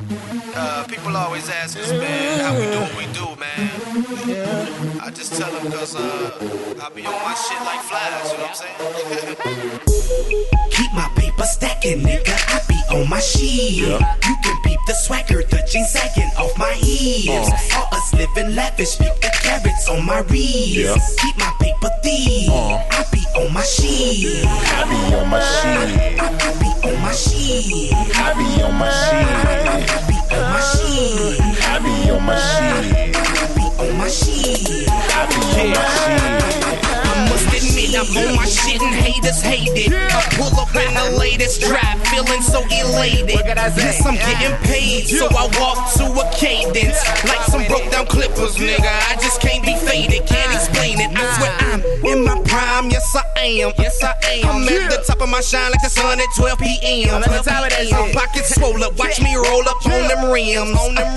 People always ask us, man, how we do what we do, man. I just tell them because I be on my shit like flies, you know what I'm saying? Keep my paper stacking, nigga, I be on my shit. You can peep the swagger, the jeans sagging off my hips. All us living lavish, peep the carrots on my wrist. Keep my paper thick, I be on my shit. I be on my shit. I be on my shit. I be on my shit. I be on my shit. I be on my shit. I be on my shit. I be on my shit. I must admit I'm on my shit and haters hate it. I pull up in the latest drive, feeling so elated. Yes, I'm getting paid, so I walk to a cadence like some broke down clippers, nigga. I just can't be faded, can't explain it. I swear I'm in my prime, yes I am. Yes I am. I'm at the top of my shine like the sun at 12 p.m. Pockets swole up, watch me roll up on them rims.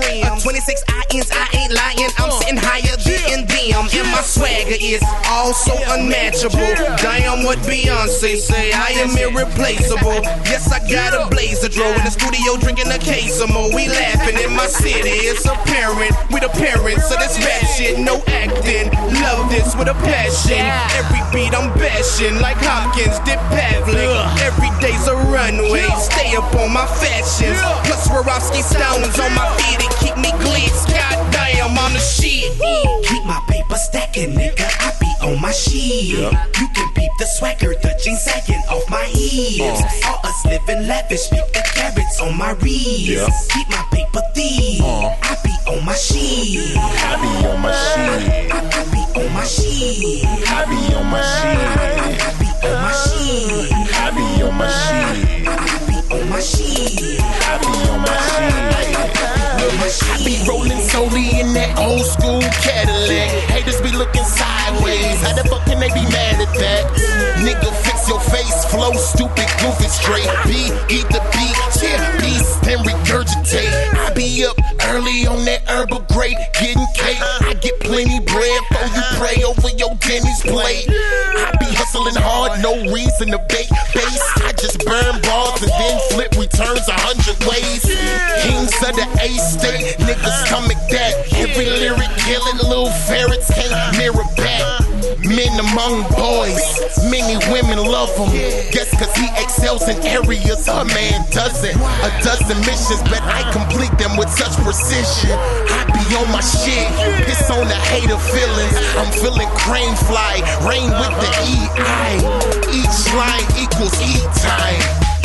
26 INs, I ain't lying. I'm sitting higher than them, and my swagger is also unmatchable. Damn what Beyonce say, I am irreplaceable. Yes, I got a blazer draw in the studio drinking a case of more. We laughing in my city, it's apparent. We the parents of this rap shit, no acting. Love this with a passion. Every beat I'm bashing like Hopkins did Pavlik. Every day's a runway, stay up on my fashions. Plus Swarovski stones on my feet and keep me glitz. Goddamn, I'm the shit. Keep my paper stacking, nigga, I be on my shit. You can peep the swagger, the jeans sagging off my hips. All us living lavish, peep the carrots on my wrist. Keep my paper thick, I be on my shit. I be on my shit. I be on my shit. I be on my shit. I be on my shit. I be on my shit. I be on my shit. I be on my shit. I be rolling solely in that old school Cadillac. Haters be looking sideways. How the fuck can they be mad at that? Nigga, fix your face, flow stupid, goofy, straight. B, eat the beat, yeah, beast, then regurgitate. I be up early on that herbal grape, getting cake. I get plenty bread for you pray over your Denny's plate. I be hustling hard, no reason to bake base. I just burn balls and then flip returns 100 ways. Kings of the A state, niggas stomach that. Every lyric killing, little ferrets can't mirror back. Men among boys, many women love him. Guess cause he excels in areas a man doesn't. A dozen missions, but I complete them with such precision. I be on my shit, piss on the hater feelings. I'm feeling crane fly, rain with the EI. Each line equals E-time,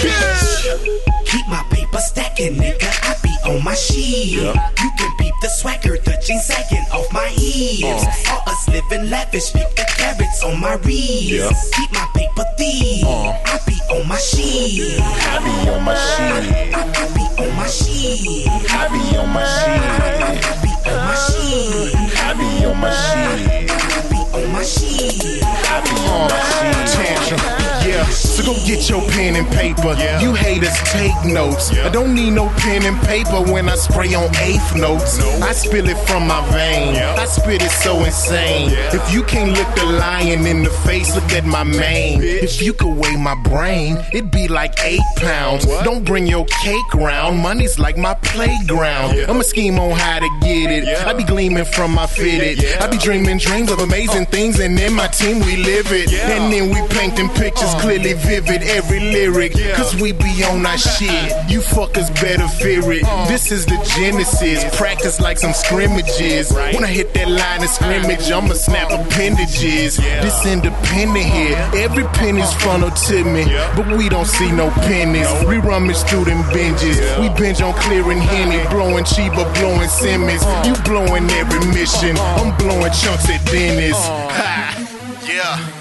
bitch. Keep my paper stacking, nigga, I be on my shit. You can peep the swagger, the jeans sagging off my hips. All us living lavish, peep the carrots on my wrist. Keep my paper thick, I be on my shit. I be on my shit. I be on my shit. I be on my shit. I be on my shit. I be on my shit. I be on my shit. I be on my shit. Tantrum. Yeah, so go get your pen and paper. You haters take notes. I don't need no pen and paper when I spray on eighth notes. I spill it from my vein. I spit it so insane. If you can't look the lion in the face, look at my mane. If you could weigh my brain, it'd be like 8 pounds. Don't bring your cake round. Money's like my playground. I'ma scheme on how to get it. I be gleaming from my fitted. I be dreaming dreams of amazing things, and in my team we live it. And then we painting pictures clearly vivid, every lyric, cause we be on our shit. You fuckers better fear it. This is the genesis, practice like some scrimmages. When I hit that line of scrimmage, I'ma snap appendages. This independent here, every penny's funneled to me, but we don't see no pennies. We rummage through them binges. We binge on clearing Henny, blowing Chiba, blowing Simmons. You blowing every mission, I'm blowing chunks at Dennis. Ha! Yeah.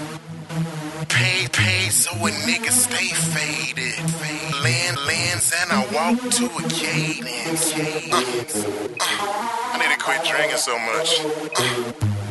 Paid so a nigga stay faded. Lands and I walk to a cadence. I need to quit drinking so much.